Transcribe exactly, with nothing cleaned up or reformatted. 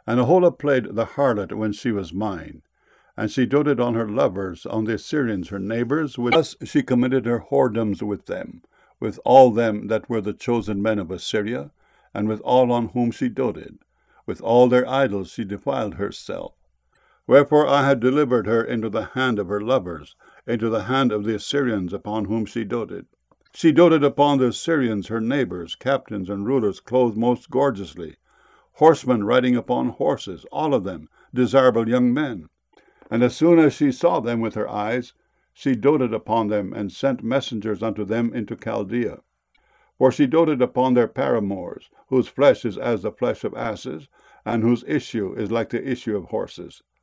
And Aholah played the harlot when she was mine, and she doted on her lovers, on the Assyrians her neighbors. With us she committed her whoredoms with them, with all them that were the chosen men of Assyria, and with all on whom she doted. With all their idols she defiled herself. Wherefore I had delivered her into the hand of her lovers, into the hand of the Assyrians upon whom she doted. She doted upon the Assyrians her neighbors, captains and rulers clothed most gorgeously, horsemen riding upon horses, all of them desirable young men. And as soon as she saw them with her eyes, she doted upon them, and sent messengers unto them into Chaldea. For she doted upon their paramours, whose flesh is as the flesh of asses, and whose issue is like the issue of horses.